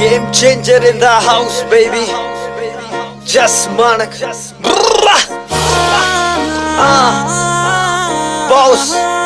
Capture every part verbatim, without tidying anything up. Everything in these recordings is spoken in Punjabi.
Game changer in the house, baby. Just Manak. Ah, boss.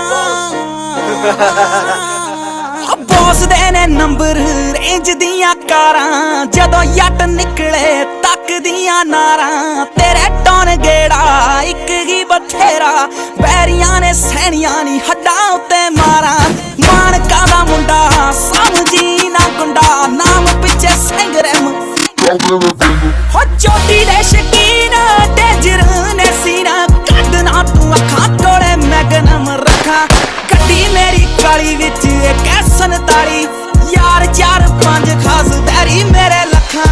Boss ਦੇ ਨੇ ਨੰਬਰ ਰੇਂਜ ਦੀਆਂ ਕਾਰਾਂ ਜਦੋਂ ਯੱਟ ਨਿਕਲੇ ਤੱਕਦੀਆਂ ਨਾਰਾਂ ਤੇਰੇ ਟੌਨ ਗੇੜਾ ਇੱਕ ਹੀ ਬਥੇਰਾ ਬੈਰੀਆਂ ਨੇ ਸੈਣੀਆਂ ਨਹੀਂ ਹੱਡਾਂ ਉੱਤੇ ਮਾਰਾਂ ਮਾਨਕਾ ਦਾ ਮੁੰਡਾ ਸਮਝੀ ਨਾ ਗੁੰਡਾ ਨਾਮ ਪਿੱਛੇ ਸੰਗਰਮ ਹੋ ਚੋਟੀ ਦੇ ਸ਼ਕੀਨ ਡੇਂਜਰ ਨੇ ਸੀਨਾ ਕੱਢਣਾ ਤੂੰ ਅੱਖਾਂ ਕੋਲੇ ਮੈਗਨਮ ਰੱਖਾਂ ਗੱਡੀ ਮੇਰੀ ਕਾਲੀ ਵਿੱਚ ਇੱਕ ਸੰਤਾਲੀ ਯਾਰ ਚਾਰ ਪੰਜ ਖਾਸ ਬੈਰੀ ਮੇਰੇ ਲੱਖਾਂ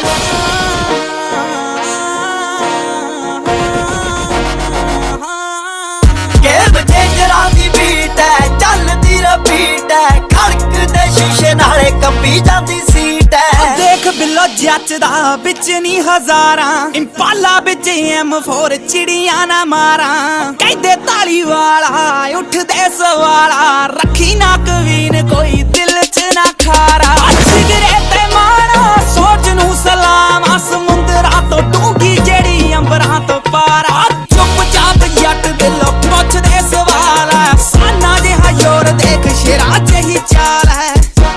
ਗੇਮ ਚੇਂਜਰਾਂ ਦੀ ਬੀਟ ਹੈ ਚੱਲਦੀ ਰਪੀਟ ਹੈ ਖੜਕਦੇ ਸ਼ੀਸ਼ੇ ਨਾਲੇ ਕੰਬੀ ਜਾਂਦੀ ਸੀਟ ਹੈ ਦੇਖ ਬਿੱਲੋ ਜੱਚਦਾ ਵਿੱਚ ਨਹੀਂ ਹਜ਼ਾਰਾਂ ਇੰਪਾਲਾ ਵਿੱਚ ਐਮ ਫੋਰ ਚਿੜੀਆਂ ਨਾ ਮਾਰਾਂ ਕਹਿੰਦੇ ਤਾਲੀ ਵਾਲਾ ਉੱਠਦੇ ਸਵਾਲਾ ਰੱਖੀ ਨਾ ਕਵੀਨ ਕੋਈ ਦਿਲ ਚ ਨਾ ਖਾਰਾ ਸਿਗਰੇ ਤੇ ਮਾਣਾ ਸੋਚ ਨੂੰ ਸਲਾਮ ਸਮੁੰਦਰਾਂ ਤੋਂ ਡੂੰਗੀ ਜਿਹੜੀ ਅੰਬਰਾਂ ਤੋਂ ਪਾਰਾ ਚੁੱਪ ਚਾਪ ਜੱਟ ਦਿਲੋਂ ਪੁੱਛਦੇ ਸਵਾਲ ਸਾਨਾ ਜਿਹਾ ਯੋਰ ਦੇਖ ਸ਼ੇਰਾਂ ਜਿਹੀ ਚਾਲ ਹੈ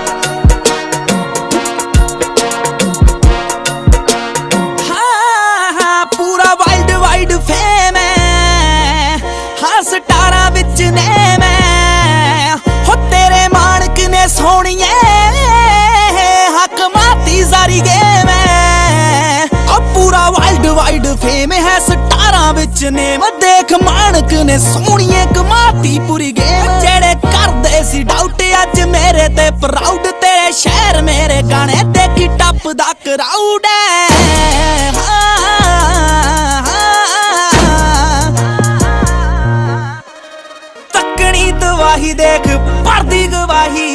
ਪੂਰਾ ਵਾਈਲਡ ਵਾਈਡ ਫੇਮ ਹੈ ਹਾਂ ਸਟਾਰਾਂ ਵਿੱਚ ਨੇ ਮੈਂ ਹੋ ਤੇਰੇ ਮਾਣਕ ਨੇ ਸੋਹਣੀਏ ਹੱਕ ਮਾਤੀ ਸਾਰੀ ਗੇਮ ਹੈ ਆ ਪੂਰਾ ਵਾਈਲਡ ਵਾਈਡ ਫੇਮ ਹੈ ਸਟਾਰਾਂ ਵਿੱਚ ਨੇ ਮੈਂ ਦੇਖ ਮਾਣਕ ਨੇ ਸੋਹਣੀਏ ਕਮਾਤੀ ਪੂਰੀ ਗੇਮ ਜਿਹੜੇ ਕਰਦੇ ਸੀ ਡਾਊਟ ਅੱਜ ਮੇਰੇ ਤੇ ਪ੍ਰਾਊਡ ਤੇਰੇ ਸ਼ਹਿਰ ਮੇਰੇ ਗਾਣੇ ਦੇਖੀ ਟੱਪਦਾ ਕਰਾਊਡ ਹੈ ਤੱਕਣੀ ਤਵਾਹੀ ਦੇਖ ਪਰਦੀ ਗਵਾਹੀ